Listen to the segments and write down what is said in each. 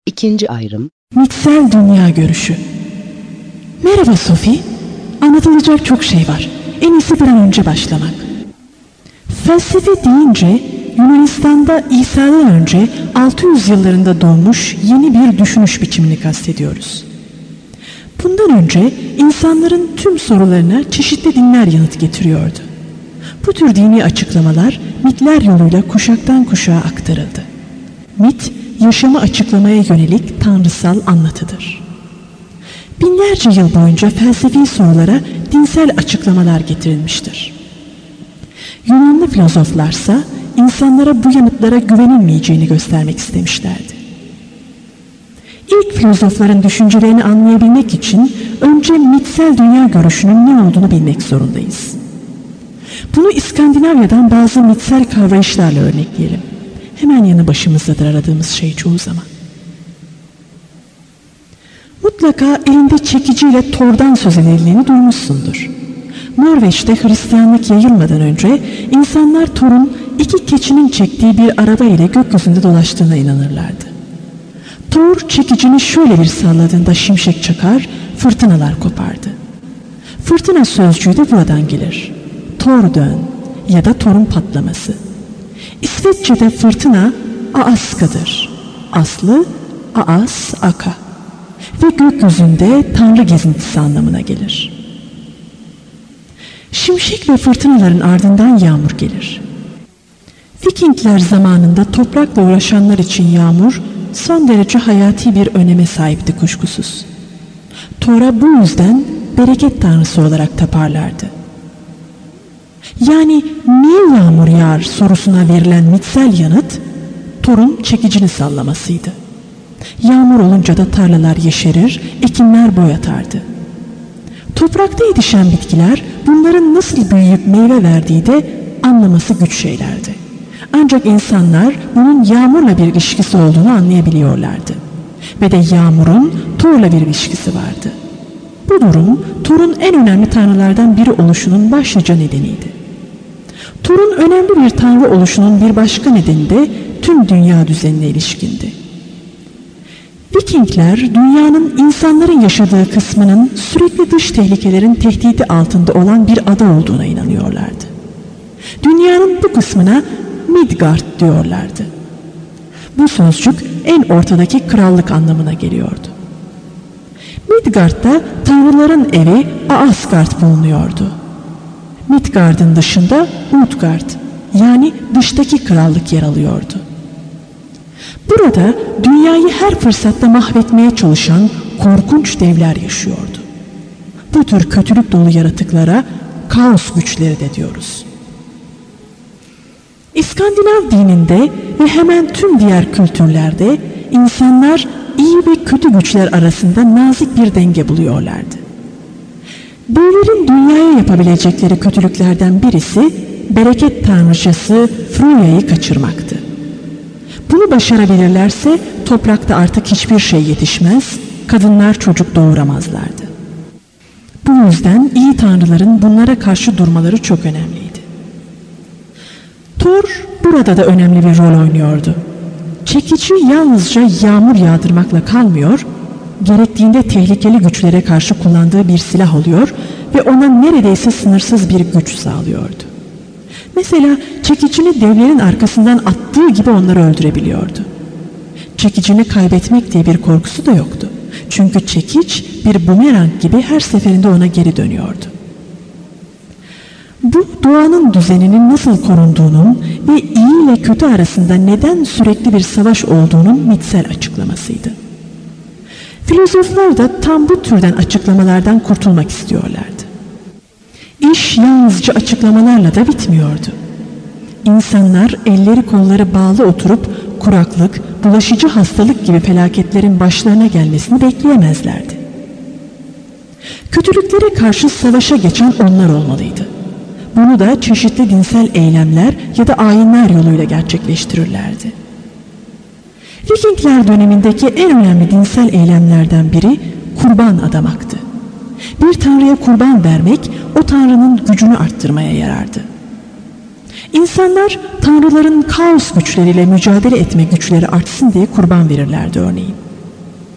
İkinci ayrım, Mitsel dünya görüşü. Merhaba Sophie. Anlatılacak çok şey var. En iyisi bir an önce başlamak. Felsefe deyince Yunanistan'da İsa'dan önce 600 yıllarında doğmuş yeni bir düşünüş biçimini kastediyoruz. Bundan önce insanların tüm sorularına çeşitli dinler yanıt getiriyordu. Bu tür dini açıklamalar mitler yoluyla kuşaktan kuşağa aktarıldı. Mit, yaşamı açıklamaya yönelik tanrısal anlatıdır. Binlerce yıl boyunca felsefi sorulara dinsel açıklamalar getirilmiştir. Yunanlı filozoflarsa insanlara bu yanıtlara güvenilmeyeceğini göstermek istemişlerdi. İlk filozofların düşüncelerini anlayabilmek için önce mitsel dünya görüşünün ne olduğunu bilmek zorundayız. Bunu İskandinavya'dan bazı mitsel kavrayışlarla örnekleyelim. Hemen yanı başımızdadır aradığımız şey çoğu zaman. Mutlaka elinde çekiciyle tordan söz edildiğini duymuşsundur. Norveç'te Hristiyanlık yayılmadan önce insanlar torun iki keçinin çektiği bir araba ile gökyüzünde dolaştığına inanırlardı. Tor çekicini şöyle bir salladığında şimşek çakar, fırtınalar kopardı. Fırtına sözcüğü de buradan gelir. Tordön ya da torun patlaması. İsveççe'de fırtına aaskadır. Aslı aas aka ve gökyüzünde tanrı gezintisi anlamına gelir. Şimşek ve fırtınaların ardından yağmur gelir. Vikingler zamanında toprakla uğraşanlar için yağmur son derece hayati bir öneme sahipti kuşkusuz. Thor'a bu yüzden bereket tanrısı olarak taparlardı. Yani niye yağmur yağar sorusuna verilen mitsel yanıt Thor'un çekicini sallamasıydı. Yağmur olunca da tarlalar yeşerir, ekinler boy atardı. Toprakta yetişen bitkiler bunların nasıl büyüyüp meyve verdiği de anlaması güç şeylerdi. Ancak insanlar bunun yağmurla bir ilişkisi olduğunu anlayabiliyorlardı. Ve de yağmurun Thor'la bir ilişkisi vardı. Bu durum Thor'un en önemli tanrılardan biri oluşunun başlıca nedeniydi. Thor'un önemli bir tanrı oluşunun bir başka nedeni de tüm dünya düzenine ilişkindi. Vikingler dünyanın insanların yaşadığı kısmının sürekli dış tehlikelerin tehdidi altında olan bir ada olduğuna inanıyorlardı. Dünyanın bu kısmına Midgard diyorlardı. Bu sözcük en ortadaki krallık anlamına geliyordu. Midgard'da tanrıların evi Asgard bulunuyordu. Midgard'ın dışında Utgard yani dıştaki krallık yer alıyordu. Burada dünyayı her fırsatta mahvetmeye çalışan korkunç devler yaşıyordu. Bu tür kötülük dolu yaratıklara kaos güçleri de diyoruz. İskandinav dininde ve hemen tüm diğer kültürlerde insanlar iyi ve kötü güçler arasında nazik bir denge buluyorlardı. Büyülerin dünyaya yapabilecekleri kötülüklerden birisi bereket tanrıçası Freya'yı kaçırmaktı. Bunu başarabilirlerse toprakta artık hiçbir şey yetişmez, kadınlar çocuk doğuramazlardı. Bu yüzden iyi tanrıların bunlara karşı durmaları çok önemliydi. Thor burada da önemli bir rol oynuyordu. Çekici yalnızca yağmur yağdırmakla kalmıyor, gerektiğinde tehlikeli güçlere karşı kullandığı bir silah oluyor ve ona neredeyse sınırsız bir güç sağlıyordu. Mesela çekicini devlerin arkasından attığı gibi onları öldürebiliyordu. Çekicini kaybetmek diye bir korkusu da yoktu. Çünkü çekiç bir bumerang gibi her seferinde ona geri dönüyordu. Bu doğanın düzeninin nasıl korunduğunun ve iyi ile kötü arasında neden sürekli bir savaş olduğunun mitsel açıklamasıydı. Filozoflar da tam bu türden açıklamalardan kurtulmak istiyorlardı. İş yalnızca açıklamalarla da bitmiyordu. İnsanlar elleri kolları bağlı oturup kuraklık, bulaşıcı hastalık gibi felaketlerin başlarına gelmesini bekleyemezlerdi. Kötülüklere karşı savaşa geçen onlar olmalıydı. Bunu da çeşitli dinsel eylemler ya da ayinler yoluyla gerçekleştirirlerdi. Vikingler dönemindeki en önemli dinsel eylemlerden biri kurban adamaktı. Bir tanrıya kurban vermek o tanrının gücünü arttırmaya yarardı. İnsanlar tanrıların kaos güçleriyle mücadele etme güçleri artsın diye kurban verirlerdi örneğin.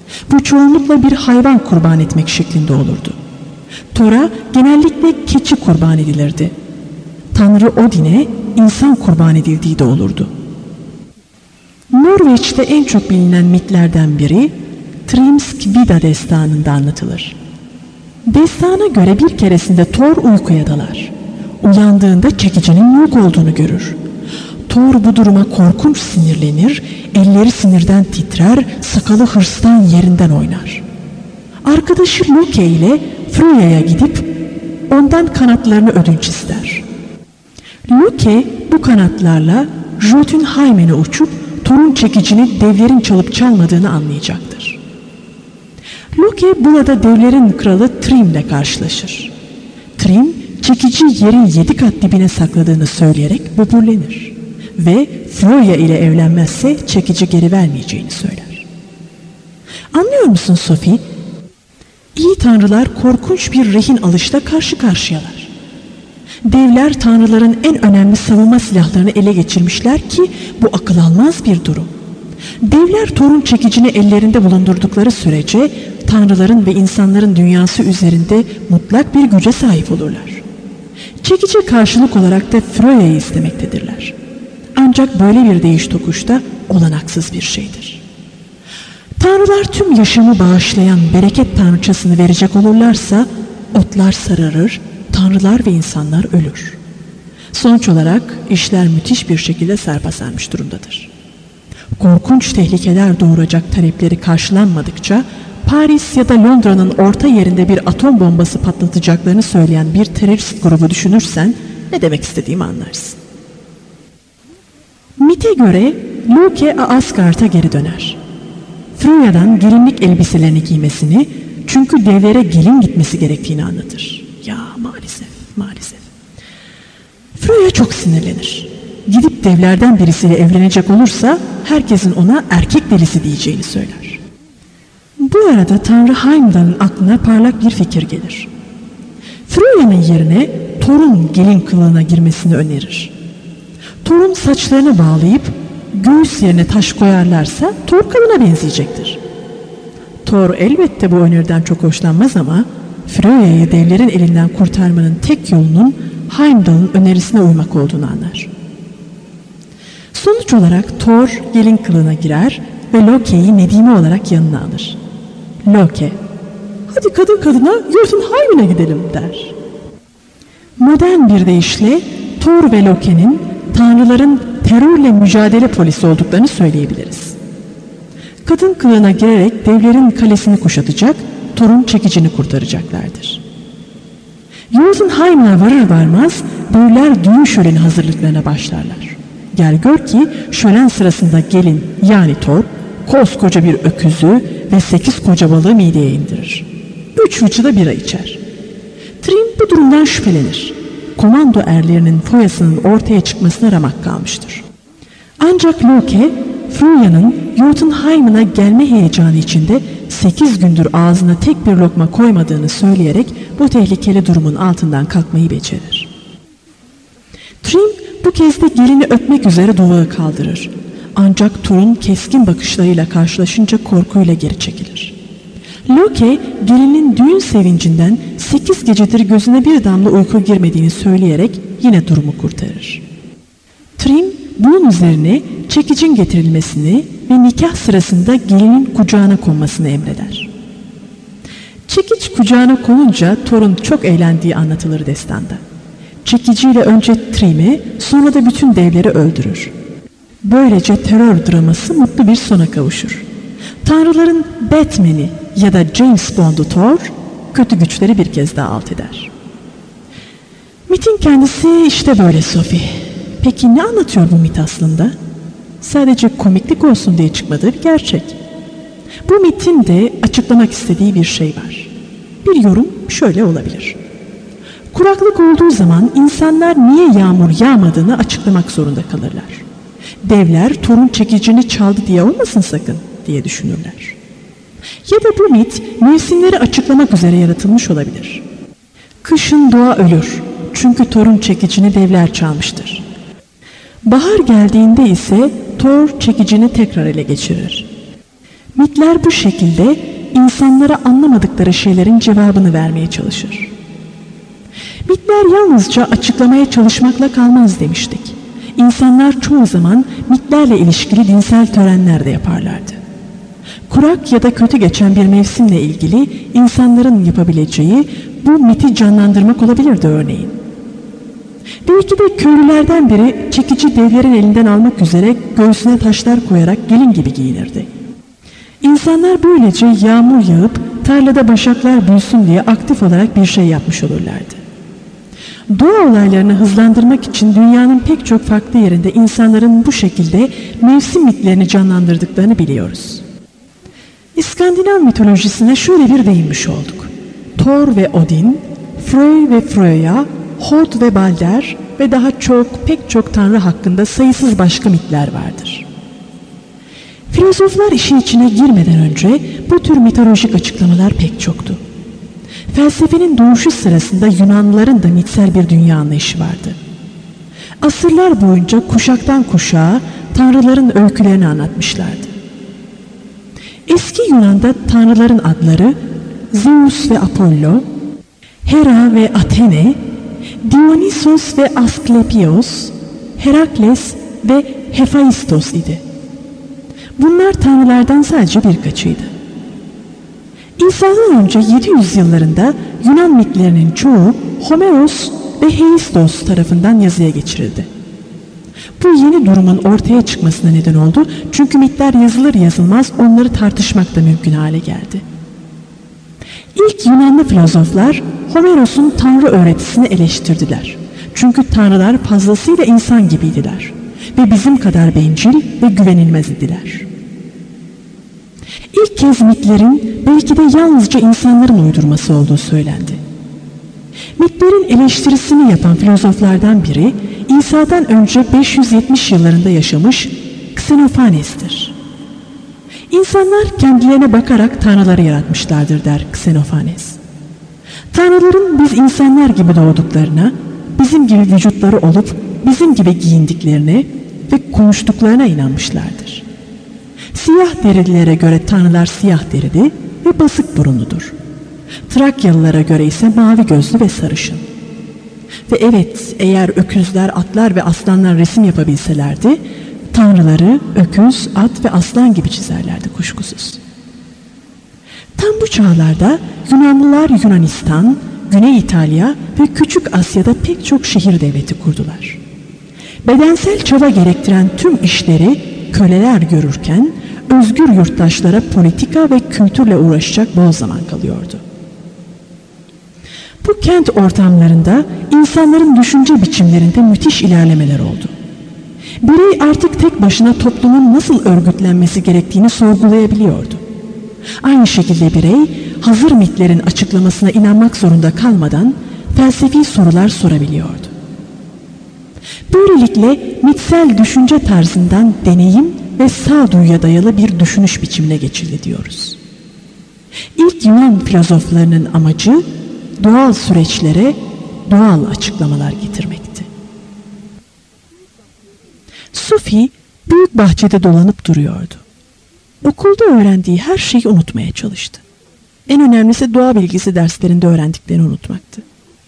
Bu çoğunlukla bir hayvan kurban etmek şeklinde olurdu. Thor'a genellikle keçi kurban edilirdi. Tanrı Odin'e insan kurban edildiği de olurdu. Norveç'te en çok bilinen mitlerden biri Thrymskvida destanında anlatılır. Destana göre bir keresinde Thor uykuya dalar. Uyandığında çekicinin yok olduğunu görür. Thor bu duruma korkunç sinirlenir, elleri sinirden titrer, sakalı hırstan yerinden oynar. Arkadaşı Loke ile Freya'ya gidip ondan kanatlarını ödünç ister. Loke bu kanatlarla Jotunheimen'e uçup Thor'un çekicini devlerin çalıp çalmadığını anlayacaktır. Loke burada devlerin kralı Thrym ile karşılaşır. Thrym çekici yerin 7 kat dibine sakladığını söyleyerek böbürlenir ve Freya ile evlenmezse çekici geri vermeyeceğini söyler. Anlıyor musun Sophie? İyi tanrılar korkunç bir rehin alışla karşı karşıyalar. Devler tanrıların en önemli savunma silahlarını ele geçirmişler ki bu akıl almaz bir durum. Devler Thor'un çekicini ellerinde bulundurdukları sürece tanrıların ve insanların dünyası üzerinde mutlak bir güce sahip olurlar. Çekici karşılık olarak da Freya'yı istemektedirler. Ancak böyle bir değiş tokuşta olanaksız bir şeydir. Tanrılar tüm yaşamı bağışlayan bereket tanrıçasını verecek olurlarsa otlar sararır, tanrılar ve insanlar ölür. Sonuç olarak işler müthiş bir şekilde sarpa durumdadır. Korkunç tehlikeler doğuracak talepleri karşılanmadıkça Paris ya da Londra'nın orta yerinde bir atom bombası patlatacaklarını söyleyen bir terörist grubu düşünürsen ne demek istediğimi anlarsın. Mite göre Loke Asgard'a geri döner. Freya'dan gelinlik elbiselerini giymesini, çünkü devlere gelin gitmesi gerektiğini anlatır. Ya maalesef. Freya çok sinirlenir. Gidip devlerden birisiyle evlenecek olursa herkesin ona erkek delisi diyeceğini söyler. Bu arada Tanrı Heimdall'ın aklına parlak bir fikir gelir. Freya'nın yerine Thor'un gelin kılığına girmesini önerir. Thor'un saçlarını bağlayıp göğüs yerine taş koyarlarsa Thor kadına benzeyecektir. Thor elbette bu öneriden çok hoşlanmaz ama Freya'yı devlerin elinden kurtarmanın tek yolunun Heimdall'ın önerisine uymak olduğunu anlar. Sonuç olarak Thor gelin kılığına girer ve Loki'yi Nedime olarak yanına alır. Loki, hadi kadın kadına Jotunheimen'e gidelim der. Modern bir deyişle Thor ve Loki'nin tanrıların terörle mücadele polisi olduklarını söyleyebiliriz. Kadın kılığına girerek devlerin kalesini kuşatacak, Thor'un çekicini kurtaracaklardır. Jotunheimen'e varır varmaz devler düğün şöleni hazırlıklarına başlarlar. Gel gör ki şölen sırasında gelin yani Thor koskoca bir öküzü ve 8 koca balığı mideye indirir. 3 fıçıda bira içer. Thrym bu durumdan şüphelenir. Komando erlerinin foyasının ortaya çıkmasına ramak kalmıştır. Ancak Loki, Freya'nın Jotunheimen'a gelme heyecanı içinde 8 gündür ağzına tek bir lokma koymadığını söyleyerek bu tehlikeli durumun altından kalkmayı becerir. Thrym bu kez de gelini öpmek üzere duvağı kaldırır. Ancak Thor'un keskin bakışlarıyla karşılaşınca korkuyla geri çekilir. Loki gelinin düğün sevincinden 8 gecedir gözüne bir damla uyku girmediğini söyleyerek yine durumu kurtarır. Thrym bunun üzerine çekicin getirilmesini ve nikah sırasında gelinin kucağına konmasını emreder. Çekiç kucağına konunca Thor'un çok eğlendiği anlatılır destanda. Çekiciyle önce Thrym'i sonra da bütün devleri öldürür. Böylece terör draması mutlu bir sona kavuşur. Tanrıların Batman'i ya da James Bond'u Thor, kötü güçleri bir kez daha alt eder. Mitin kendisi işte böyle Sophie. Peki ne anlatıyor bu mit aslında? Sadece komiklik olsun diye çıkmadığı bir gerçek. Bu mitin de açıklamak istediği bir şey var. Bir yorum şöyle olabilir. Kuraklık olduğu zaman insanlar niye yağmur yağmadığını açıklamak zorunda kalırlar. Devler Thor'un çekicini çaldı diye olmasın sakın diye düşünürler. Ya da bu mit mevsimleri açıklamak üzere yaratılmış olabilir. Kışın doğa ölür çünkü Thor'un çekicini devler çalmıştır. Bahar geldiğinde ise Thor çekicini tekrar ele geçirir. Mitler bu şekilde insanlara anlamadıkları şeylerin cevabını vermeye çalışır. Mitler yalnızca açıklamaya çalışmakla kalmaz demiştik. İnsanlar çoğu zaman mitlerle ilişkili dinsel törenler de yaparlardı. Kurak ya da kötü geçen bir mevsimle ilgili insanların yapabileceği bu miti canlandırmak olabilirdi örneğin. Belki de köylülerden biri çekici devlerin elinden almak üzere göğsüne taşlar koyarak gelin gibi giyinirdi. İnsanlar böylece yağmur yağıp tarlada başaklar büyüsün diye aktif olarak bir şey yapmış olurlardı. Doğa olaylarını hızlandırmak için dünyanın pek çok farklı yerinde insanların bu şekilde mevsim mitlerini canlandırdıklarını biliyoruz. İskandinav mitolojisine şöyle bir değinmiş olduk. Thor ve Odin, Frey ve Freya, Hod ve Balder ve daha pek çok tanrı hakkında sayısız başka mitler vardır. Filozoflar işin içine girmeden önce bu tür mitolojik açıklamalar pek çoktu. Felsefenin doğuşu sırasında Yunanlıların da mitsel bir dünya anlayışı vardı. Asırlar boyunca kuşaktan kuşağa tanrıların öykülerini anlatmışlardı. Eski Yunan'da tanrıların adları Zeus ve Apollo, Hera ve Athene, Dionysos ve Asklepios, Herakles ve Hephaistos idi. Bunlar tanrılardan sadece birkaçıydı. İsa'dan önce 700 yıllarında Yunan mitlerinin çoğu Homeros ve Heistos tarafından yazıya geçirildi. Bu yeni durumun ortaya çıkmasına neden oldu çünkü mitler yazılır yazılmaz onları tartışmak da mümkün hale geldi. İlk Yunanlı filozoflar Homeros'un tanrı öğretisini eleştirdiler. Çünkü tanrılar fazlasıyla insan gibiydiler ve bizim kadar bencil ve güvenilmez idiler. İlk kez mitlerin belki de yalnızca insanların uydurması olduğu söylendi. Mitlerin eleştirisini yapan filozoflardan biri İsa'dan önce 570 yıllarında yaşamış Xenophanes'tir. İnsanlar kendilerine bakarak tanrıları yaratmışlardır der Xenophanes. Tanrıların biz insanlar gibi doğduklarına, bizim gibi vücutları olup bizim gibi giyindiklerine ve konuştuklarına inanmışlardır. Siyah derililere göre tanrılar siyah derili ve basık burunludur. Trakyalılara göre ise mavi gözlü ve sarışın. Ve evet, eğer öküzler, atlar ve aslanlar resim yapabilselerdi, tanrıları öküz, at ve aslan gibi çizerlerdi kuşkusuz. Tam bu çağlarda Yunanlılar Yunanistan, Güney İtalya ve Küçük Asya'da pek çok şehir devleti kurdular. Bedensel çaba gerektiren tüm işleri köleler görürken, özgür yurttaşlara politika ve kültürle uğraşacak bol zaman kalıyordu. Bu kent ortamlarında insanların düşünce biçimlerinde müthiş ilerlemeler oldu. Birey artık tek başına toplumun nasıl örgütlenmesi gerektiğini sorgulayabiliyordu. Aynı şekilde birey hazır mitlerin açıklamasına inanmak zorunda kalmadan felsefi sorular sorabiliyordu. Böylelikle mitsel düşünce tarzından deneyim ve sağduyuya dayalı bir düşünüş biçimine geçildi diyoruz. İlk Yunan filozoflarının amacı doğal süreçlere doğal açıklamalar getirmekti. Sufi büyük bahçede dolanıp duruyordu. Okulda öğrendiği her şeyi unutmaya çalıştı. En önemlisi doğa bilgisi derslerinde öğrendiklerini unutmaktı.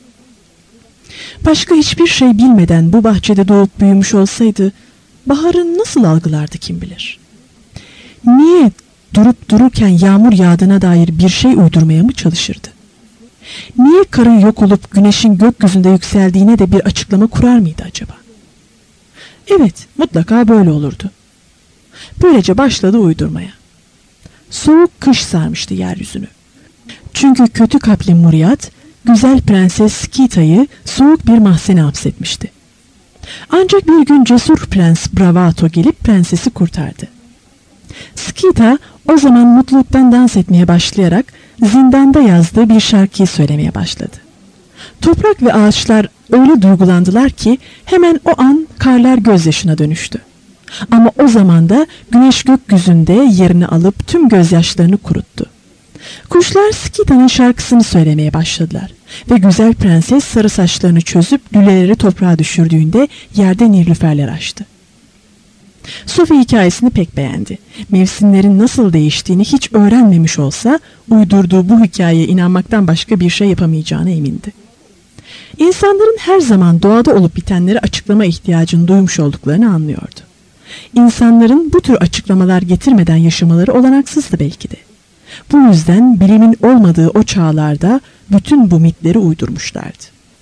Başka hiçbir şey bilmeden bu bahçede doğup büyümüş olsaydı baharı nasıl algılardı kim bilir? Niye durup dururken yağmur yağdığına dair bir şey uydurmaya mı çalışırdı? Niye karın yok olup güneşin gökyüzünde yükseldiğine de bir açıklama kurar mıydı acaba? Evet, mutlaka böyle olurdu. Böylece başladı uydurmaya. Soğuk kış sarmıştı yeryüzünü. Çünkü kötü kalpli Muryat, güzel prenses Skita'yı soğuk bir mahzene hapsetmişti. Ancak bir gün cesur prens Bravato gelip prensesi kurtardı. Skita o zaman mutluluktan dans etmeye başlayarak zindanda yazdığı bir şarkıyı söylemeye başladı. Toprak ve ağaçlar öyle duygulandılar ki hemen o an karlar gözyaşına dönüştü. Ama o zaman da güneş gökyüzünde yerini alıp tüm gözyaşlarını kuruttu. Kuşlar Skita'nın şarkısını söylemeye başladılar ve güzel prenses sarı saçlarını çözüp lüleleri toprağa düşürdüğünde yerde nilüferler açtı. Sophie hikayesini pek beğendi. Mevsimlerin nasıl değiştiğini hiç öğrenmemiş olsa uydurduğu bu hikayeye inanmaktan başka bir şey yapamayacağına emindi. İnsanların her zaman doğada olup bitenleri açıklama ihtiyacını duymuş olduklarını anlıyordu. İnsanların bu tür açıklamalar getirmeden yaşamaları olanaksızdı belki de. Bu yüzden bilimin olmadığı o çağlarda bütün bu mitleri uydurmuşlardı.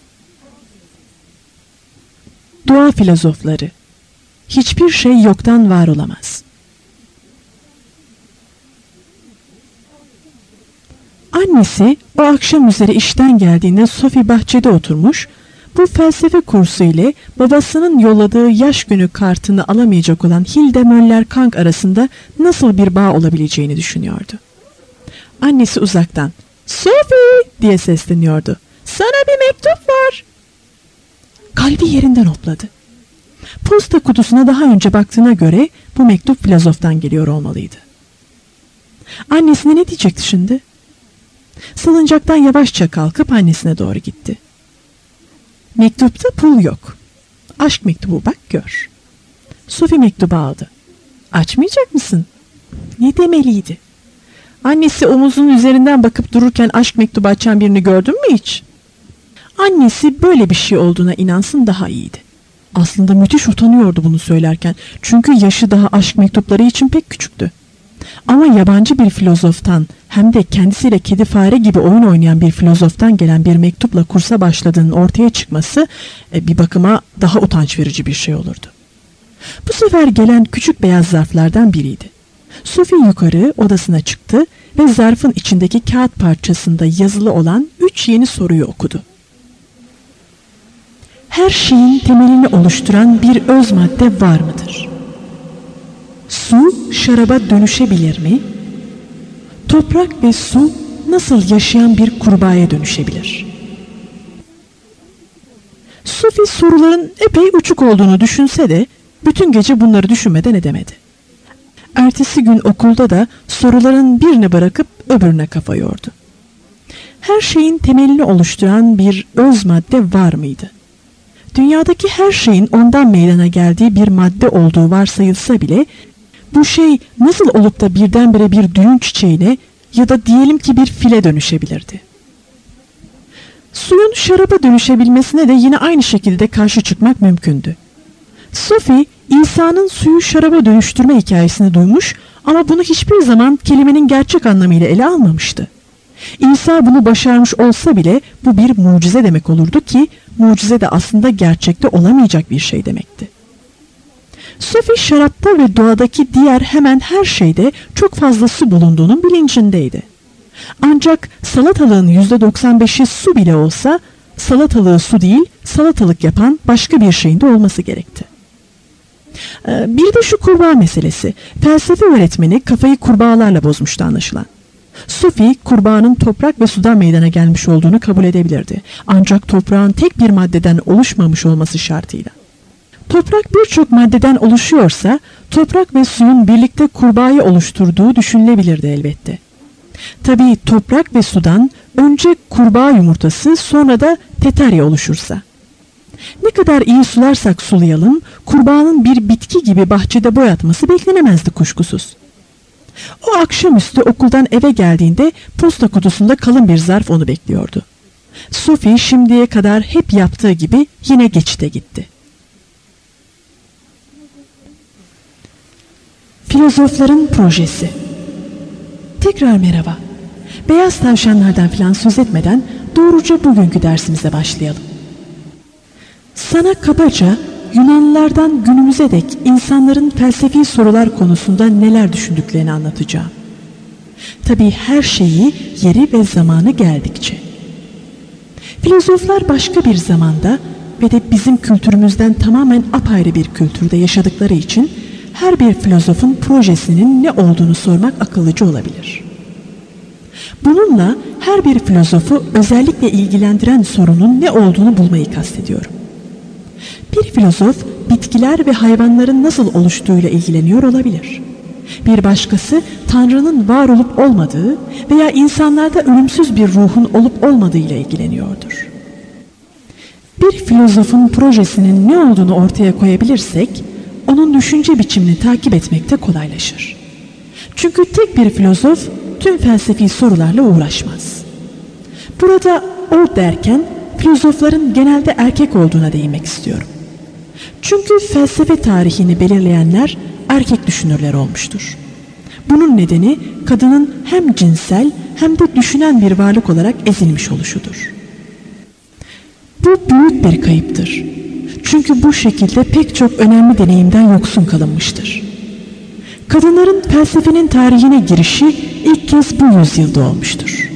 Doğa filozofları. Hiçbir şey yoktan var olamaz. Annesi o akşam üzeri işten geldiğinde Sophie bahçede oturmuş, bu felsefe kursu ile babasının yolladığı yaş günü kartını alamayacak olan Hilde Möller-Kank arasında nasıl bir bağ olabileceğini düşünüyordu. Annesi uzaktan "Sophie!" diye sesleniyordu. "Sana bir mektup var." Kalbi yerinden hopladı. Posta kutusuna daha önce baktığına göre bu mektup filozoftan geliyor olmalıydı. Annesine ne diyecekti şimdi? Salıncaktan yavaşça kalkıp annesine doğru gitti. Mektupta pul yok. Aşk mektubu, bak gör. Sophie mektubu aldı. Açmayacak mısın? Ne demeliydi? Annesi omuzunun üzerinden bakıp dururken aşk mektubu açan birini gördün mü hiç? Annesi böyle bir şey olduğuna inansın daha iyiydi. Aslında müthiş utanıyordu bunu söylerken. Çünkü yaşı daha aşk mektupları için pek küçüktü. Ama yabancı bir filozoftan, hem de kendisiyle kedi fare gibi oyun oynayan bir filozoftan gelen bir mektupla kursa başladığının ortaya çıkması bir bakıma daha utanç verici bir şey olurdu. Bu sefer gelen küçük beyaz zarflardan biriydi. Sophie yukarı odasına çıktı ve zarfın içindeki kağıt parçasında yazılı olan 3 yeni soruyu okudu. Her şeyin temelini oluşturan bir öz madde var mıdır? Su şaraba dönüşebilir mi? Toprak ve su nasıl yaşayan bir kurbağaya dönüşebilir? Sophie soruların epey uçuk olduğunu düşünse de bütün gece bunları düşünmeden edemedi. Ertesi gün okulda da soruların birini bırakıp öbürüne kafa yordu. Her şeyin temelini oluşturan bir öz madde var mıydı? Dünyadaki her şeyin ondan meydana geldiği bir madde olduğu varsayılsa bile bu şey nasıl olup da birdenbire bir düğün çiçeğine ya da diyelim ki bir file dönüşebilirdi? Suyun şaraba dönüşebilmesine de yine aynı şekilde karşı çıkmak mümkündü. Sophie, İsa'nın suyu şaraba dönüştürme hikayesini duymuş ama bunu hiçbir zaman kelimenin gerçek anlamıyla ele almamıştı. İsa bunu başarmış olsa bile bu bir mucize demek olurdu ki mucize de aslında gerçekte olamayacak bir şey demekti. Sophie şarapta ve doğadaki diğer hemen her şeyde çok fazla su bulunduğunun bilincindeydi. Ancak salatalığın %95'i su bile olsa salatalığı su değil, salatalık yapan başka bir şeyin de olması gerekti. Bir de şu kurbağa meselesi. Felsefe öğretmeni kafayı kurbağalarla bozmuştu anlaşılan. Sophie kurbağanın toprak ve sudan meydana gelmiş olduğunu kabul edebilirdi. Ancak toprağın tek bir maddeden oluşmamış olması şartıyla. Toprak birçok maddeden oluşuyorsa toprak ve suyun birlikte kurbağayı oluşturduğu düşünülebilirdi elbette. Tabii toprak ve sudan önce kurbağa yumurtası sonra da tetarya oluşursa. Ne kadar iyi sularsak sulayalım kurbağanın bir bitki gibi bahçede boyatması beklenemezdi kuşkusuz. O akşamüstü okuldan eve geldiğinde posta kutusunda kalın bir zarf onu bekliyordu. Sophie şimdiye kadar hep yaptığı gibi yine geçite gitti. Filozofların projesi. Tekrar merhaba. Beyaz tavşanlardan filan söz etmeden doğruca bugünkü dersimize başlayalım. Sana kabaca Yunanlılardan günümüze dek insanların felsefi sorular konusunda neler düşündüklerini anlatacağım. Tabii her şeyi yeri ve zamanı geldikçe. Filozoflar başka bir zamanda ve de bizim kültürümüzden tamamen apayrı bir kültürde yaşadıkları için her bir filozofun projesinin ne olduğunu sormak akıllıca olabilir. Bununla her bir filozofu özellikle ilgilendiren sorunun ne olduğunu bulmayı kastediyorum. Bir filozof bitkiler ve hayvanların nasıl oluştuğuyla ilgileniyor olabilir. Bir başkası Tanrı'nın var olup olmadığı veya insanlarda ölümsüz bir ruhun olup olmadığıyla ilgileniyordur. Bir filozofun projesinin ne olduğunu ortaya koyabilirsek, o onun düşünce biçimini takip etmekte kolaylaşır. Çünkü tek bir filozof tüm felsefi sorularla uğraşmaz. Burada o derken filozofların genelde erkek olduğuna değinmek istiyorum. Çünkü felsefe tarihini belirleyenler erkek düşünürler olmuştur. Bunun nedeni kadının hem cinsel hem de düşünen bir varlık olarak ezilmiş oluşudur. Bu büyük bir kayıptır. Çünkü bu şekilde pek çok önemli deneyimden yoksun kalınmıştır. Kadınların felsefenin tarihine girişi ilk kez bu yüzyılda olmuştur.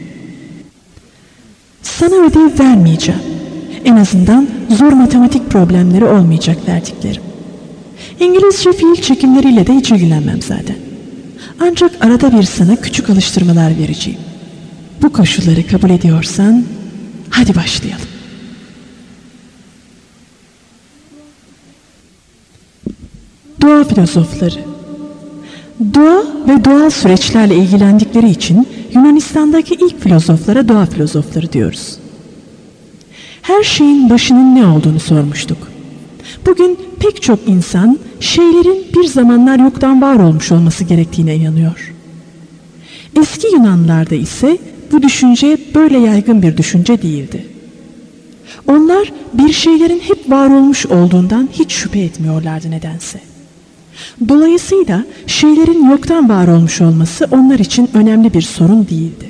Sana ödev vermeyeceğim. En azından zor matematik problemleri olmayacak verdiklerim. İngilizce fiil çekimleriyle de hiç ilgilenmem zaten. Ancak arada bir sana küçük alıştırmalar vereceğim. Bu koşulları kabul ediyorsan hadi başlayalım. Doğa filozofları. Doğa ve doğal süreçlerle ilgilendikleri için Yunanistan'daki ilk filozoflara doğa filozofları diyoruz. Her şeyin başının ne olduğunu sormuştuk. Bugün pek çok insan şeylerin bir zamanlar yoktan var olmuş olması gerektiğine inanıyor. Eski Yunanlarda ise bu düşünce böyle yaygın bir düşünce değildi. Onlar bir şeylerin hep var olmuş olduğundan hiç şüphe etmiyorlardı nedense. Dolayısıyla şeylerin yoktan var olmuş olması onlar için önemli bir sorun değildi.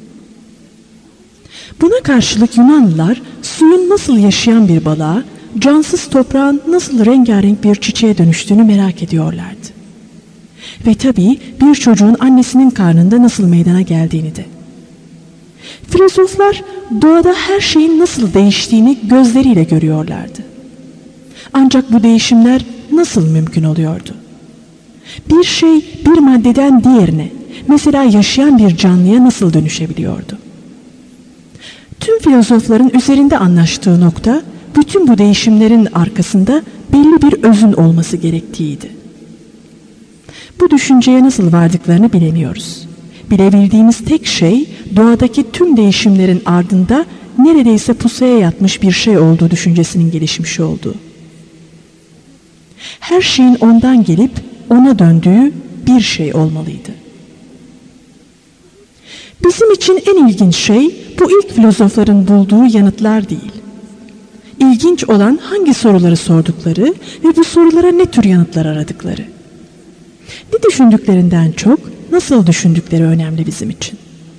Buna karşılık Yunanlılar suyun nasıl yaşayan bir balığa, cansız toprağın nasıl rengarenk bir çiçeğe dönüştüğünü merak ediyorlardı. Ve tabii bir çocuğun annesinin karnında nasıl meydana geldiğini de. Filozoflar doğada her şeyin nasıl değiştiğini gözleriyle görüyorlardı. Ancak bu değişimler nasıl mümkün oluyordu? Bir şey bir maddeden diğerine, mesela yaşayan bir canlıya nasıl dönüşebiliyordu? Tüm filozofların üzerinde anlaştığı nokta, bütün bu değişimlerin arkasında belli bir özün olması gerektiğiydi. Bu düşünceye nasıl vardıklarını bilemiyoruz. Bilebildiğimiz tek şey, doğadaki tüm değişimlerin ardında neredeyse pusuya yatmış bir şey olduğu düşüncesinin gelişmiş olduğu. Her şeyin ondan gelip ona döndüğü bir şey olmalıydı. Bizim için en ilginç şey bu ilk filozofların bulduğu yanıtlar değil. İlginç olan hangi soruları sordukları ve bu sorulara ne tür yanıtlar aradıkları. Ne düşündüklerinden çok nasıl düşündükleri önemli bizim için.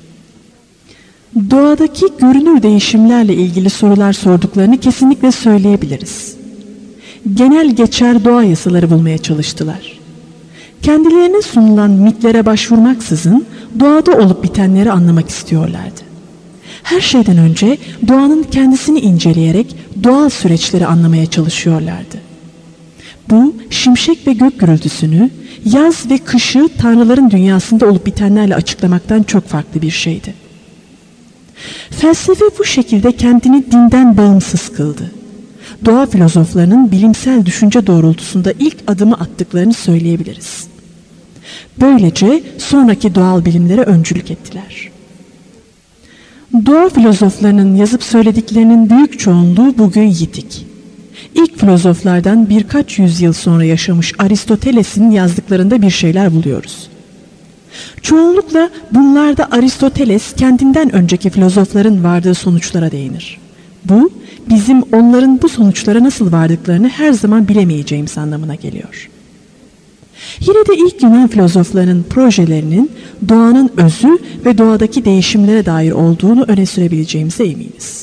Doğadaki görünür değişimlerle ilgili sorular sorduklarını kesinlikle söyleyebiliriz. Genel geçer doğa yasaları bulmaya çalıştılar. Kendilerine sunulan mitlere başvurmaksızın doğada olup bitenleri anlamak istiyorlardı. Her şeyden önce doğanın kendisini inceleyerek doğal süreçleri anlamaya çalışıyorlardı. Bu şimşek ve gök gürültüsünü, yaz ve kışı tanrıların dünyasında olup bitenlerle açıklamaktan çok farklı bir şeydi. Felsefe bu şekilde kendini dinden bağımsız kıldı. Doğa filozoflarının bilimsel düşünce doğrultusunda ilk adımı attıklarını söyleyebiliriz. Böylece sonraki doğal bilimlere öncülük ettiler. Doğa filozoflarının yazıp söylediklerinin büyük çoğunluğu bugün yitik. İlk filozoflardan birkaç yüzyıl sonra yaşamış Aristoteles'in yazdıklarında bir şeyler buluyoruz. Çoğunlukla bunlarda Aristoteles kendinden önceki filozofların vardığı sonuçlara değinir. Bu, bizim onların bu sonuçlara nasıl vardıklarını her zaman bilemeyeceğimiz anlamına geliyor. Yine de ilk Yunan filozoflarının projelerinin doğanın özü ve doğadaki değişimlere dair olduğunu öne sürebileceğimize eminiz.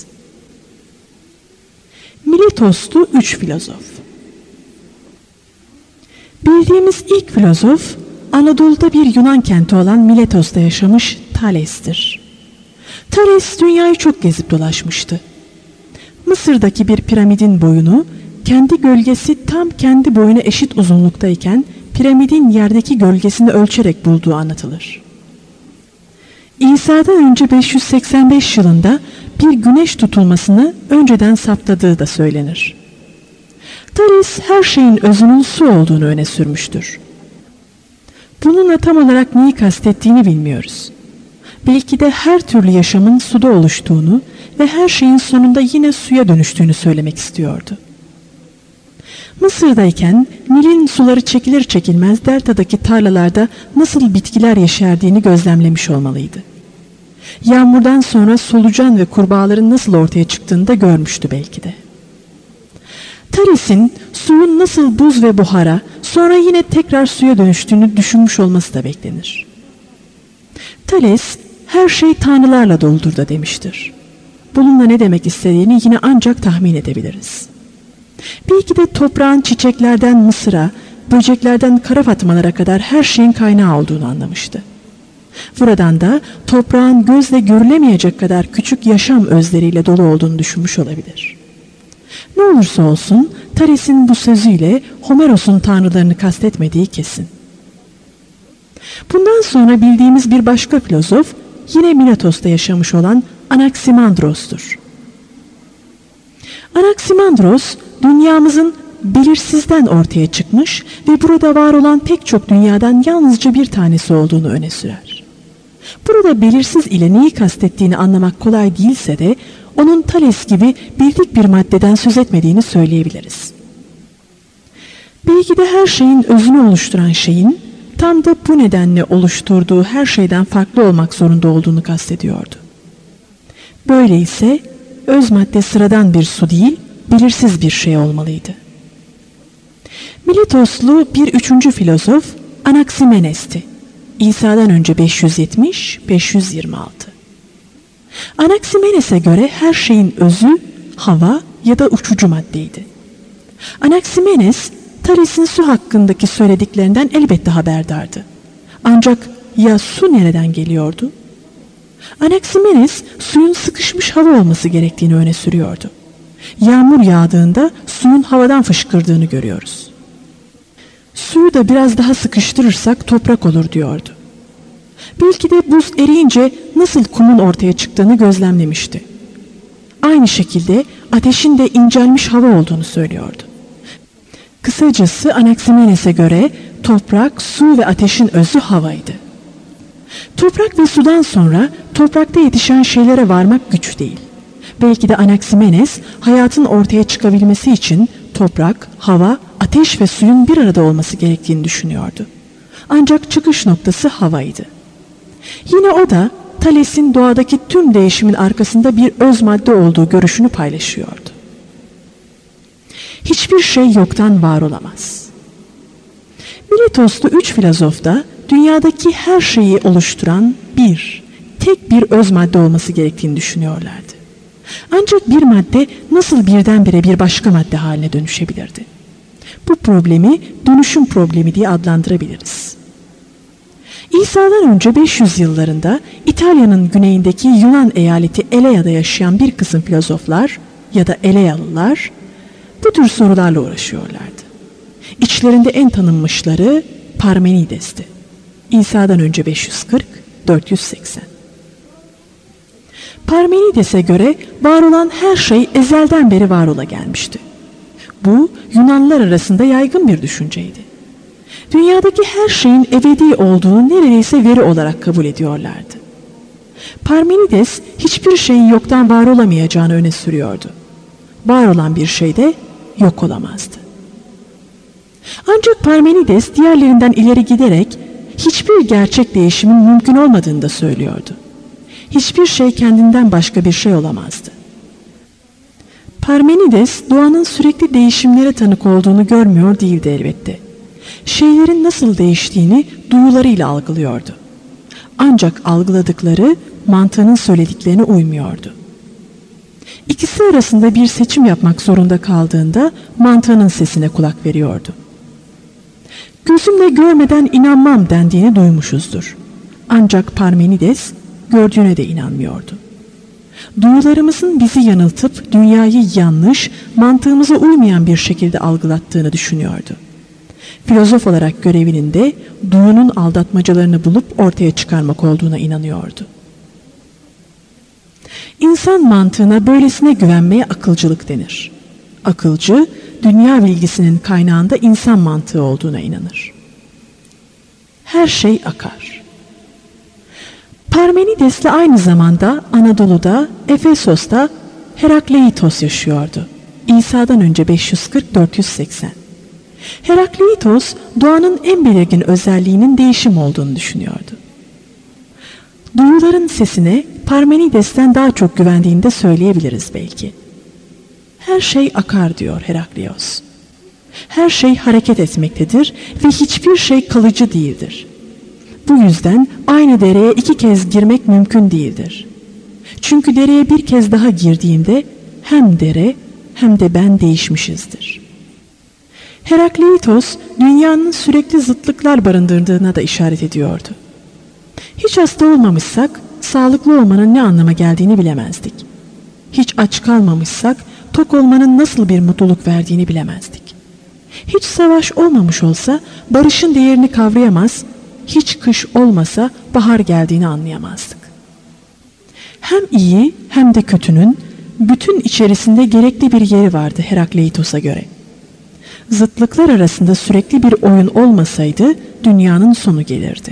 Miletoslu 3 filozof. Bildiğimiz ilk filozof, Anadolu'da bir Yunan kenti olan Miletos'ta yaşamış Thales'tir. Thales dünyayı çok gezip dolaşmıştı. Mısır'daki bir piramidin boyunu, kendi gölgesi tam kendi boyuna eşit uzunluktayken piramidin yerdeki gölgesini ölçerek bulduğu anlatılır. İsa'dan önce 585 yılında bir güneş tutulmasını önceden saptadığı da söylenir. Thales her şeyin özünün su olduğunu öne sürmüştür. Bununla tam olarak neyi kastettiğini bilmiyoruz. Belki de her türlü yaşamın suda oluştuğunu ve her şeyin sonunda yine suya dönüştüğünü söylemek istiyordu. Mısır'dayken Nil'in suları çekilir çekilmez deltadaki tarlalarda nasıl bitkiler yeşerdiğini gözlemlemiş olmalıydı. Yağmurdan sonra solucan ve kurbağaların nasıl ortaya çıktığını da görmüştü belki de. Thales'in suyun nasıl buz ve buhara, sonra yine tekrar suya dönüştüğünü düşünmüş olması da beklenir. Thales, her şey tanrılarla doludur da demiştir. Bununla ne demek istediğini yine ancak tahmin edebiliriz. Belki de toprağın çiçeklerden mısıra, böceklerden kara fatmalara kadar her şeyin kaynağı olduğunu anlamıştı. Buradan da toprağın gözle görülemeyecek kadar küçük yaşam özleriyle dolu olduğunu düşünmüş olabilir. Ne olursa olsun Thales'in bu sözüyle Homeros'un tanrılarını kastetmediği kesin. Bundan sonra bildiğimiz bir başka filozof yine Miletos'ta yaşamış olan Anaximandros'tur. Anaximandros, dünyamızın belirsizden ortaya çıkmış ve burada var olan pek çok dünyadan yalnızca bir tanesi olduğunu öne sürer. Burada belirsiz ile neyi kastettiğini anlamak kolay değilse de onun Thales gibi bildik bir maddeden söz etmediğini söyleyebiliriz. Belki de her şeyin özünü oluşturan şeyin tam da bu nedenle oluşturduğu her şeyden farklı olmak zorunda olduğunu kastediyordu. Böyleyse öz madde sıradan bir su değil, belirsiz bir şey olmalıydı. Miletoslu bir üçüncü filozof Anaximenes'ti. İsa'dan önce 570-526. Anaximenes'e göre her şeyin özü hava ya da uçucu maddeydi. Anaximenes, Thales'in su hakkındaki söylediklerinden elbette haberdardı. Ancak ya su nereden geliyordu? Anaximenes suyun sıkışmış hava olması gerektiğini öne sürüyordu. Yağmur yağdığında suyun havadan fışkırdığını görüyoruz. Suyu da biraz daha sıkıştırırsak toprak olur diyordu. Belki de buz eriyince nasıl kumun ortaya çıktığını gözlemlemişti. Aynı şekilde ateşin de incelmiş hava olduğunu söylüyordu. Kısacası Anaximenes'e göre toprak, su ve ateşin özü havaydı. Toprak ve sudan sonra toprakta yetişen şeylere varmak güç değil. Belki de Anaximenes hayatın ortaya çıkabilmesi için toprak, hava, ateş ve suyun bir arada olması gerektiğini düşünüyordu. Ancak çıkış noktası havaydı. Yine o da Thales'in doğadaki tüm değişimin arkasında bir öz madde olduğu görüşünü paylaşıyordu. Hiçbir şey yoktan var olamaz. Miletoslu üç filozof da dünyadaki her şeyi oluşturan tek bir öz madde olması gerektiğini düşünüyorlardı. Ancak bir madde nasıl birdenbire bir başka madde haline dönüşebilirdi? Bu problemi dönüşüm problemi diye adlandırabiliriz. İsa'dan önce 500 yıllarında İtalya'nın güneyindeki Yunan eyaleti Elea'da yaşayan bir kısım filozoflar ya da Elealılar bu tür sorularla uğraşıyorlardı. İçlerinde en tanınmışları Parmenides'ti. İsa'dan önce 540-480. Parmenides'e göre var olan her şey ezelden beri var ola gelmişti. Bu Yunanlılar arasında yaygın bir düşünceydi. Dünyadaki her şeyin ebedi olduğunu neredeyse veri olarak kabul ediyorlardı. Parmenides hiçbir şeyin yoktan var olamayacağını öne sürüyordu. Var olan bir şey de yok olamazdı. Ancak Parmenides diğerlerinden ileri giderek hiçbir gerçek değişimin mümkün olmadığını da söylüyordu. Hiçbir şey kendinden başka bir şey olamazdı. Parmenides doğanın sürekli değişimlere tanık olduğunu görmüyor değildi elbette. Şeylerin nasıl değiştiğini duyularıyla algılıyordu. Ancak algıladıkları mantığının söylediklerine uymuyordu. İkisi arasında bir seçim yapmak zorunda kaldığında mantığının sesine kulak veriyordu. Gözümle görmeden inanmam dendiğini duymuşuzdur. Ancak Parmenides gördüğüne de inanmıyordu. Duyularımızın bizi yanıltıp dünyayı yanlış, mantığımıza uymayan bir şekilde algılattığını düşünüyordu. Filozof olarak görevinin de duyunun aldatmacalarını bulup ortaya çıkarmak olduğuna inanıyordu. İnsan mantığına böylesine güvenmeye akılcılık denir. Akılcı, dünya bilgisinin kaynağında insan mantığı olduğuna inanır. Her şey akar. Parmenides'le aynı zamanda Anadolu'da, Efesos'ta Herakleitos yaşıyordu. İsa'dan önce 540-480. Herakleitos, doğanın en belirgin özelliğinin değişim olduğunu düşünüyordu. Duyuların sesine Parmenides'ten daha çok güvendiğini de söyleyebiliriz belki. Her şey akar diyor Herakleitos. Her şey hareket etmektedir ve hiçbir şey kalıcı değildir. Bu yüzden aynı dereye 2 kez girmek mümkün değildir. Çünkü dereye bir kez daha girdiğimde hem dere hem de ben değişmişizdir. Herakleitos, dünyanın sürekli zıtlıklar barındırdığına da işaret ediyordu. Hiç hasta olmamışsak, sağlıklı olmanın ne anlama geldiğini bilemezdik. Hiç aç kalmamışsak, tok olmanın nasıl bir mutluluk verdiğini bilemezdik. Hiç savaş olmamış olsa, barışın değerini kavrayamaz, hiç kış olmasa bahar geldiğini anlayamazdık. Hem iyi hem de kötünün bütün içerisinde gerekli bir yeri vardı Herakleitos'a göre. Zıtlıklar arasında sürekli bir oyun olmasaydı dünyanın sonu gelirdi.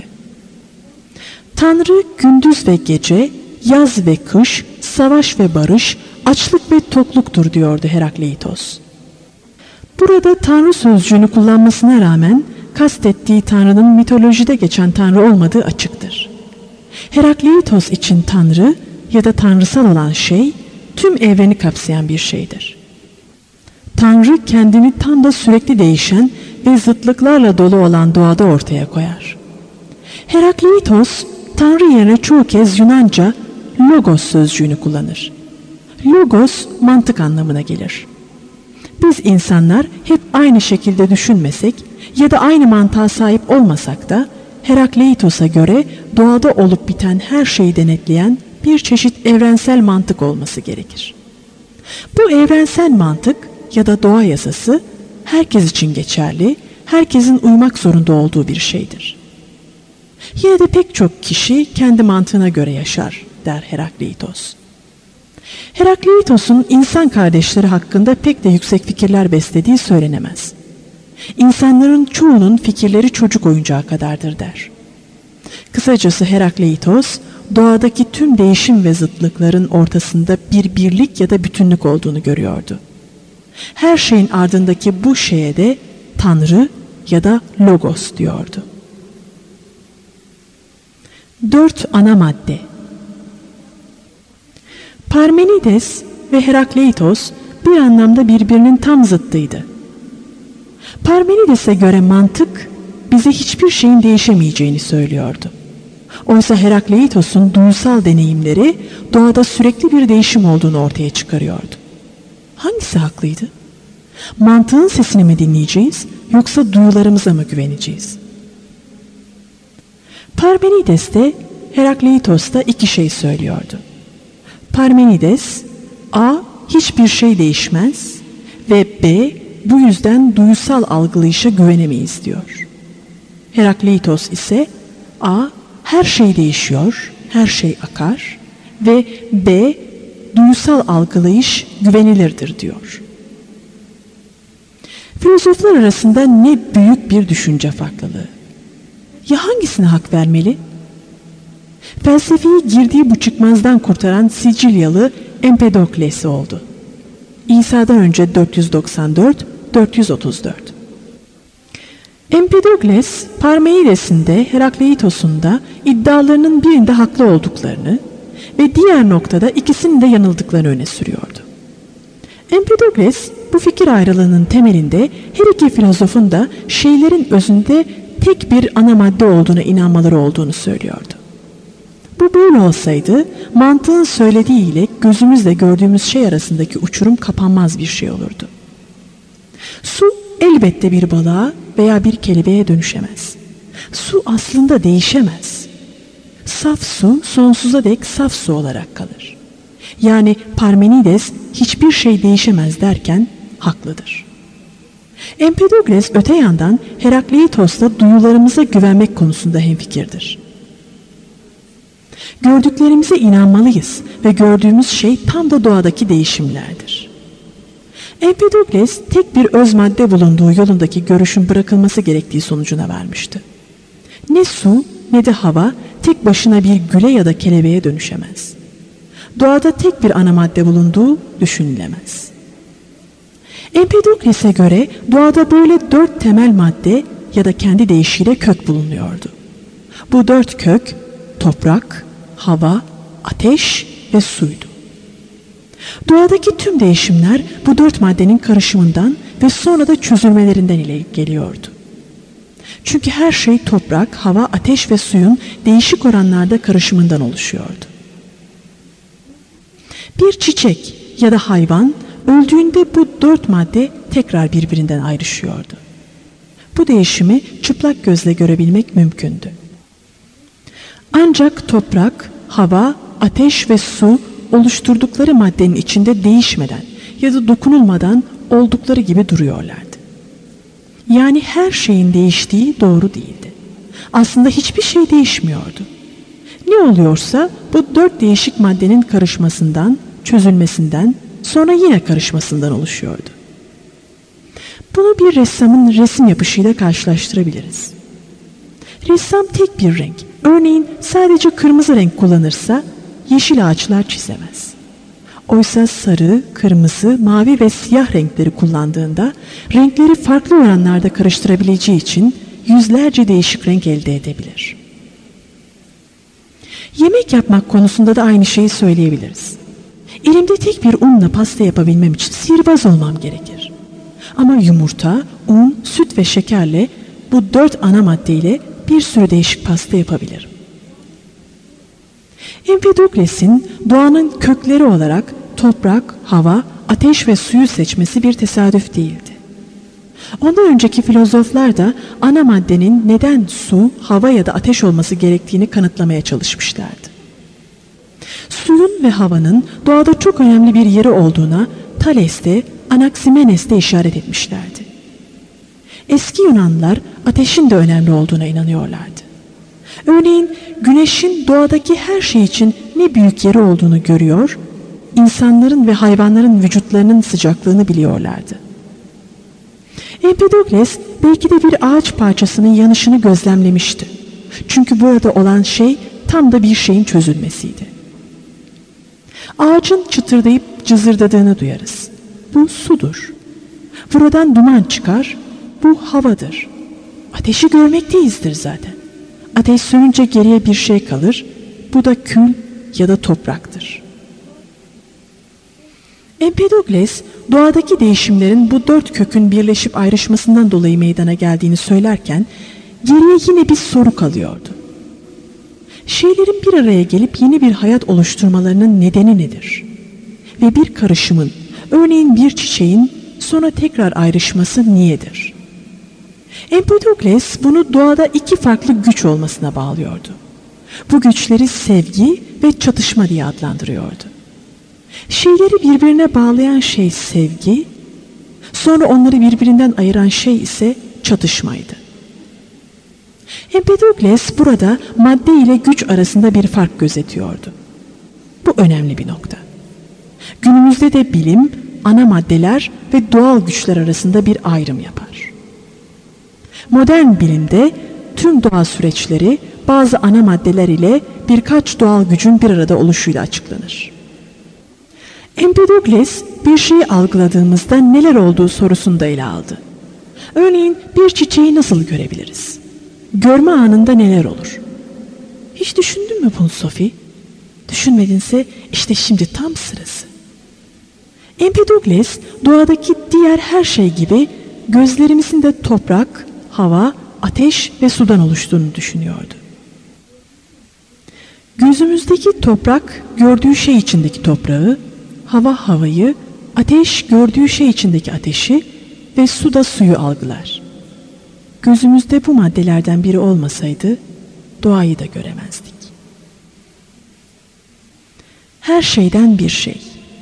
Tanrı gündüz ve gece, yaz ve kış, savaş ve barış, açlık ve tokluktur diyordu Herakleitos. Burada Tanrı sözcüğünü kullanmasına rağmen kastettiği Tanrı'nın mitolojide geçen Tanrı olmadığı açıktır. Herakleitos için Tanrı ya da tanrısal olan şey tüm evreni kapsayan bir şeydir. Tanrı kendini tam da sürekli değişen ve zıtlıklarla dolu olan doğada ortaya koyar. Herakleitos, Tanrı yerine çoğu kez Yunanca logos sözcüğünü kullanır. Logos mantık anlamına gelir. Biz insanlar hep aynı şekilde düşünmesek ya da aynı mantığa sahip olmasak da Herakleitos'a göre doğada olup biten her şeyi denetleyen bir çeşit evrensel mantık olması gerekir. Bu evrensel mantık ya da doğa yasası herkes için geçerli, herkesin uymak zorunda olduğu bir şeydir. Yine de pek çok kişi kendi mantığına göre yaşar, der Herakleitos. Herakleitos'un insan kardeşleri hakkında pek de yüksek fikirler beslediği söylenemez. İnsanların çoğunun fikirleri çocuk oyuncağı kadardır der. Kısacası Herakleitos, doğadaki tüm değişim ve zıtlıkların ortasında bir birlik ya da bütünlük olduğunu görüyordu. Her şeyin ardındaki bu şeye de Tanrı ya da Logos diyordu. 4 ana madde. Parmenides ve Herakleitos bir anlamda birbirinin tam zıttıydı. Parmenides'e göre mantık bize hiçbir şeyin değişemeyeceğini söylüyordu. Oysa Herakleitos'un duysal deneyimleri doğada sürekli bir değişim olduğunu ortaya çıkarıyordu. Hangisi haklıydı? Mantığın sesini mi dinleyeceğiz yoksa duyularımıza mı güveneceğiz? Parmenides de Herakleitos da 2 şey söylüyordu. Parmenides, A. Hiçbir şey değişmez ve B. Bu yüzden duysal algılayışa güvenemeyiz diyor. Herakleitos ise A. Her şey değişiyor, her şey akar ve B. Duysal algılayış güvenilirdir diyor. Filozoflar arasında ne büyük bir düşünce farklılığı. Ya hangisine hak vermeli? Felsefeyi girdiği bu çıkmazdan kurtaran Sicilyalı Empedokles oldu. İsa'dan önce 494-434. Empedokles, Parmenides'in de Herakleitos'un da iddialarının birinde haklı olduklarını ve diğer noktada ikisinin de yanıldıklarını öne sürüyordu. Empedokles, bu fikir ayrılığının temelinde her iki filozofun da şeylerin özünde tek bir ana madde olduğuna inanmaları olduğunu söylüyordu. Bu böyle olsaydı mantığın söylediği ile gözümüzle gördüğümüz şey arasındaki uçurum kapanmaz bir şey olurdu. Su elbette bir balığa veya bir kelebeğe dönüşemez. Su aslında değişemez. Saf su sonsuza dek saf su olarak kalır. Yani Parmenides hiçbir şey değişemez derken haklıdır. Empedokles öte yandan Herakleitos'la duyularımıza güvenmek konusunda hemfikirdir. Gördüklerimize inanmalıyız ve gördüğümüz şey tam da doğadaki değişimlerdir. Empedokles tek bir öz madde bulunduğu yolundaki görüşün bırakılması gerektiği sonucuna varmıştı. Ne su ne de hava tek başına bir güle ya da kelebeğe dönüşemez. Doğada tek bir ana madde bulunduğu düşünülemez. Empedokles'e göre doğada böyle 4 temel madde ya da kendi deyişiyle kök bulunuyordu. Bu 4 kök toprak, hava, ateş ve suydu. Doğadaki tüm değişimler bu 4 maddenin karışımından ve sonra da çözülmelerinden ile geliyordu. Çünkü her şey toprak, hava, ateş ve suyun değişik oranlarda karışımından oluşuyordu. Bir çiçek ya da hayvan öldüğünde bu 4 madde tekrar birbirinden ayrışıyordu. Bu değişimi çıplak gözle görebilmek mümkündü. Ancak toprak, hava, ateş ve su oluşturdukları maddenin içinde değişmeden ya da dokunulmadan oldukları gibi duruyorlardı. Yani her şeyin değiştiği doğru değildi. Aslında hiçbir şey değişmiyordu. Ne oluyorsa bu 4 değişik maddenin karışmasından, çözülmesinden, sonra yine karışmasından oluşuyordu. Bunu bir ressamın resim yapışıyla karşılaştırabiliriz. Ressam tek bir renk, örneğin sadece kırmızı renk kullanırsa yeşil ağaçlar çizemez. Oysa sarı, kırmızı, mavi ve siyah renkleri kullandığında renkleri farklı oranlarda karıştırabileceği için yüzlerce değişik renk elde edebilir. Yemek yapmak konusunda da aynı şeyi söyleyebiliriz. Elimde tek bir unla pasta yapabilmem için sihirbaz olmam gerekir. Ama yumurta, un, süt ve şekerle bu 4 ana maddeyle bir sürü değişik pasta yapabilirim. Empedokles'in doğanın kökleri olarak toprak, hava, ateş ve suyu seçmesi bir tesadüf değildi. Ondan önceki filozoflar da ana maddenin neden su, hava ya da ateş olması gerektiğini kanıtlamaya çalışmışlardı. Suyun ve havanın doğada çok önemli bir yeri olduğuna Thales de Anaximenes de işaret etmişlerdi. Eski Yunanlılar ateşin de önemli olduğuna inanıyorlardı. Örneğin güneşin doğadaki her şey için ne büyük yeri olduğunu görüyor, insanların ve hayvanların vücutlarının sıcaklığını biliyorlardı. Empedokles belki de bir ağaç parçasının yanışını gözlemlemişti. Çünkü burada olan şey tam da bir şeyin çözülmesiydi. Ağacın çıtırdayıp cızırdadığını duyarız. Bu sudur. Buradan duman çıkar, bu havadır. Ateşi görmekteyizdir zaten. Ateş sönünce geriye bir şey kalır, bu da kül ya da topraktır. Empedokles, doğadaki değişimlerin bu 4 kökün birleşip ayrışmasından dolayı meydana geldiğini söylerken, geriye yine bir soru kalıyordu. Şeylerin bir araya gelip yeni bir hayat oluşturmalarının nedeni nedir? Ve bir karışımın, örneğin bir çiçeğin sonra tekrar ayrışması niyedir? Empedokles bunu doğada 2 farklı güç olmasına bağlıyordu. Bu güçleri sevgi ve çatışma diye adlandırıyordu. Şeyleri birbirine bağlayan şey sevgi, sonra onları birbirinden ayıran şey ise çatışmaydı. Empedokles burada madde ile güç arasında bir fark gözetiyordu. Bu önemli bir nokta. Günümüzde de bilim, ana maddeler ve doğal güçler arasında bir ayrım yapar. Modern bilimde tüm doğal süreçleri bazı ana maddeler ile birkaç doğal gücün bir arada oluşuyla açıklanır. Empedokles bir şeyi algıladığımızda neler olduğu sorusunu da ele aldı. Örneğin bir çiçeği nasıl görebiliriz? Görme anında neler olur? Hiç düşündün mü bunu Sophie? Düşünmedinse işte şimdi tam sırası. Empedokles doğadaki diğer her şey gibi gözlerimizin de toprak, hava, ateş ve sudan oluştuğunu düşünüyordu. Gözümüzdeki toprak gördüğü şey içindeki toprağı, hava havayı, ateş gördüğü şey içindeki ateşi ve su da suyu algılar. Gözümüzde bu maddelerden biri olmasaydı doğayı da göremezdik. Her şeyden bir şey.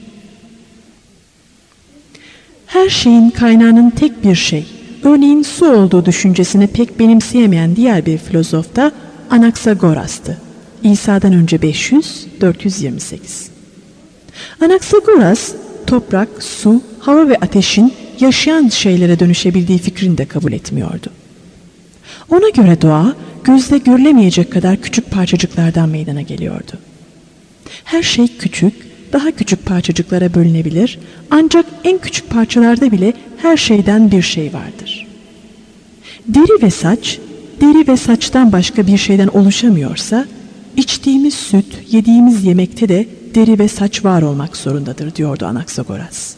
Her şeyin kaynağının tek bir şey, örneğin su olduğu düşüncesini pek benimseyemeyen diğer bir filozof da Anaxagoras'tı. İsa'dan önce 500-428. Anaxagoras, toprak, su, hava ve ateşin yaşayan şeylere dönüşebildiği fikrini de kabul etmiyordu. Ona göre doğa, gözle görülemeyecek kadar küçük parçacıklardan meydana geliyordu. Her şey küçük, daha küçük parçacıklara bölünebilir, ancak en küçük parçalarda bile her şeyden bir şey vardır. Deri ve saç, deri ve saçtan başka bir şeyden oluşamıyorsa, içtiğimiz süt, yediğimiz yemekte de deri ve saç var olmak zorundadır, diyordu Anaksagoras.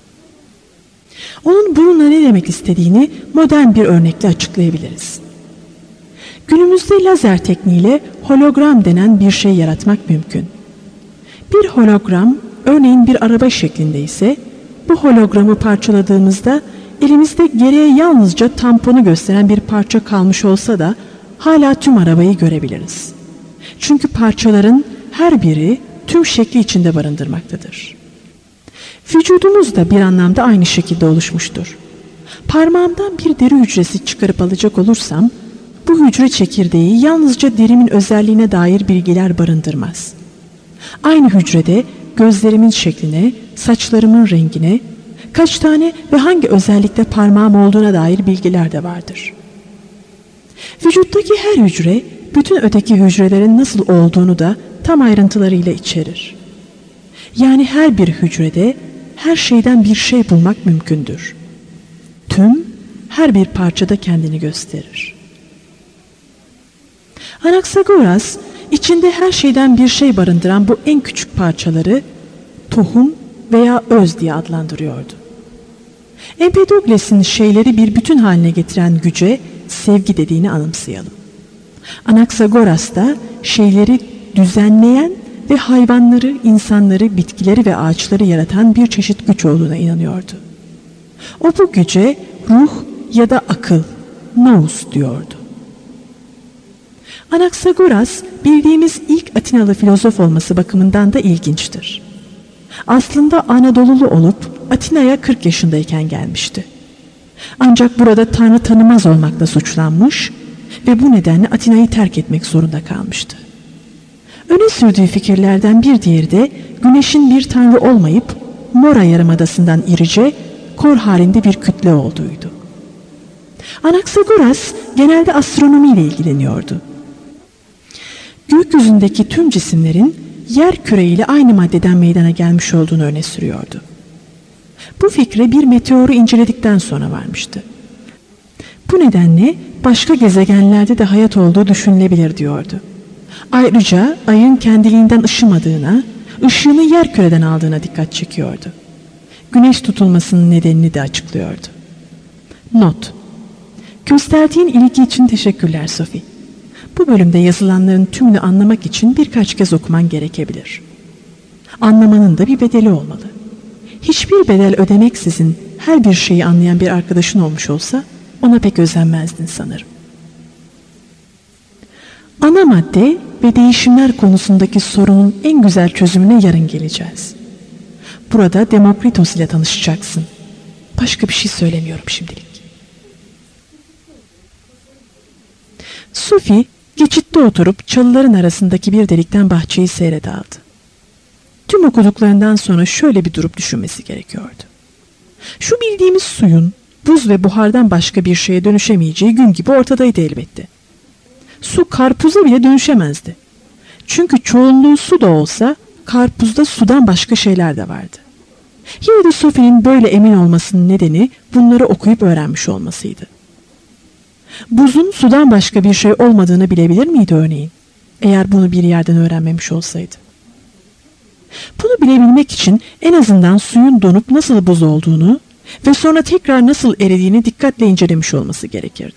Onun bununla ne demek istediğini modern bir örnekle açıklayabiliriz. Günümüzde lazer tekniğiyle hologram denen bir şey yaratmak mümkün. Bir hologram, örneğin bir araba şeklinde ise, bu hologramı parçaladığımızda elimizde geriye yalnızca tamponu gösteren bir parça kalmış olsa da hala tüm arabayı görebiliriz. Çünkü parçaların her biri tüm şekli içinde barındırmaktadır. Vücudumuz da bir anlamda aynı şekilde oluşmuştur. Parmağımdan bir deri hücresi çıkarıp alacak olursam, bu hücre çekirdeği yalnızca derimin özelliğine dair bilgiler barındırmaz. Aynı hücrede gözlerimin şekline, saçlarımın rengine, kaç tane ve hangi özellikte parmağım olduğuna dair bilgiler de vardır. Vücuttaki her hücre, bütün öteki hücrelerin nasıl olduğunu da tam ayrıntılarıyla içerir. Yani her bir hücrede her şeyden bir şey bulmak mümkündür. Tüm, her bir parçada kendini gösterir. Anaksagoras, içinde her şeyden bir şey barındıran bu en küçük parçaları tohum veya öz diye adlandırıyordu. Empedokles'in şeyleri bir bütün haline getiren güce sevgi dediğini anımsayalım. Anaksagoras da şeyleri düzenleyen ve hayvanları, insanları, bitkileri ve ağaçları yaratan bir çeşit güç olduğuna inanıyordu. O bu güce ruh ya da akıl, nous diyordu. Anaksagoras bildiğimiz ilk Atinalı filozof olması bakımından da ilginçtir. Aslında Anadolulu olup Atina'ya 40 yaşındayken gelmişti. Ancak burada Tanrı tanımaz olmakla suçlanmış ve bu nedenle Atina'yı terk etmek zorunda kalmıştı. Öne sürdüğü fikirlerden bir diğeri de güneşin bir tanrı olmayıp Mora Yarımadası'ndan irice, kor halinde bir kütle olduğuydu. Anaksagoras genelde astronomiyle ilgileniyordu. Gökyüzündeki tüm cisimlerin yer küreyle aynı maddeden meydana gelmiş olduğunu öne sürüyordu. Bu fikre bir meteoru inceledikten sonra varmıştı. Bu nedenle başka gezegenlerde de hayat olduğu düşünülebilir diyordu. Ayrıca ayın kendiliğinden ışımadığına, ışığını yer küreden aldığına dikkat çekiyordu. Güneş tutulmasının nedenini de açıklıyordu. Not: gösterdiğin ilgi için teşekkürler Sophie. Bu bölümde yazılanların tümünü anlamak için birkaç kez okuman gerekebilir. Anlamanın da bir bedeli olmalı. Hiçbir bedel ödemeksizin her bir şeyi anlayan bir arkadaşın olmuş olsa ona pek özenmezdin sanırım. Ana madde ve değişimler konusundaki sorunun en güzel çözümüne yarın geleceğiz. Burada Demokritos ile tanışacaksın. Başka bir şey söylemiyorum şimdilik. Sophie geçitte oturup çalıların arasındaki bir delikten bahçeyi seyrede aldı. Tüm okuduklarından sonra şöyle bir durup düşünmesi gerekiyordu. Şu bildiğimiz suyun buz ve buhardan başka bir şeye dönüşemeyeceği gün gibi ortadaydı elbette. Su karpuza bile dönüşemezdi. Çünkü çoğunluğu su da olsa karpuzda sudan başka şeyler de vardı. Yine de Sophie'nin böyle emin olmasının nedeni bunları okuyup öğrenmiş olmasıydı. Buzun sudan başka bir şey olmadığını bilebilir miydi örneğin? Eğer bunu bir yerden öğrenmemiş olsaydı. Bunu bilebilmek için en azından suyun donup nasıl buz olduğunu ve sonra tekrar nasıl eridiğini dikkatle incelemiş olması gerekirdi.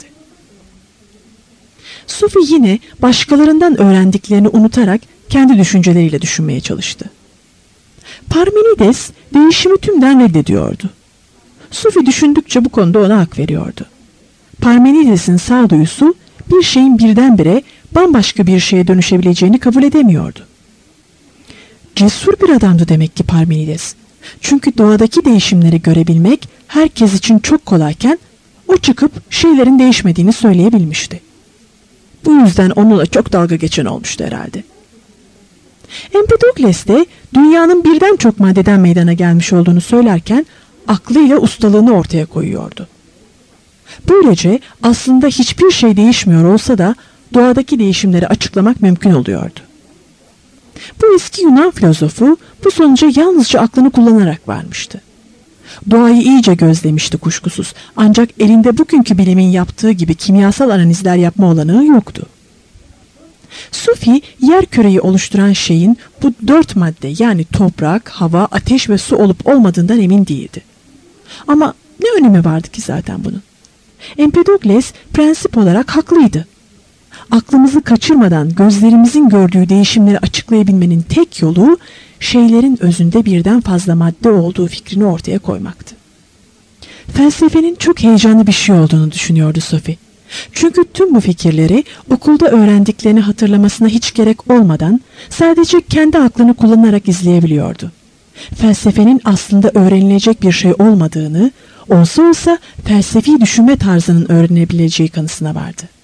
Sophie yine başkalarından öğrendiklerini unutarak kendi düşünceleriyle düşünmeye çalıştı. Parmenides değişimi tümden reddediyordu. Sophie düşündükçe bu konuda ona hak veriyordu. Parmenides'in sağduyusu bir şeyin birdenbire bambaşka bir şeye dönüşebileceğini kabul edemiyordu. Cesur bir adamdı demek ki Parmenides. Çünkü doğadaki değişimleri görebilmek herkes için çok kolayken o çıkıp şeylerin değişmediğini söyleyebilmişti. Bu yüzden onunla çok dalga geçen olmuştu herhalde. Empedokles de dünyanın birden çok maddeden meydana gelmiş olduğunu söylerken aklıyla ustalığını ortaya koyuyordu. Böylece aslında hiçbir şey değişmiyor olsa da doğadaki değişimleri açıklamak mümkün oluyordu. Bu eski Yunan filozofu bu sonuca yalnızca aklını kullanarak varmıştı. Doğayı iyice gözlemişti kuşkusuz, ancak elinde bugünkü bilimin yaptığı gibi kimyasal analizler yapma olanağı yoktu. Sufi, yerküreyi oluşturan şeyin bu 4 madde yani toprak, hava, ateş ve su olup olmadığından emin değildi. Ama ne önemi vardı ki zaten bunun? Empedokles prensip olarak haklıydı. Aklımızı kaçırmadan gözlerimizin gördüğü değişimleri açıklayabilmenin tek yolu şeylerin özünde birden fazla madde olduğu fikrini ortaya koymaktı. Felsefenin çok heyecanlı bir şey olduğunu düşünüyordu Sophie. Çünkü tüm bu fikirleri okulda öğrendiklerini hatırlamasına hiç gerek olmadan sadece kendi aklını kullanarak izleyebiliyordu. Felsefenin aslında öğrenilecek bir şey olmadığını, olsa olsa felsefi düşünme tarzının öğrenebileceği kanısına vardı.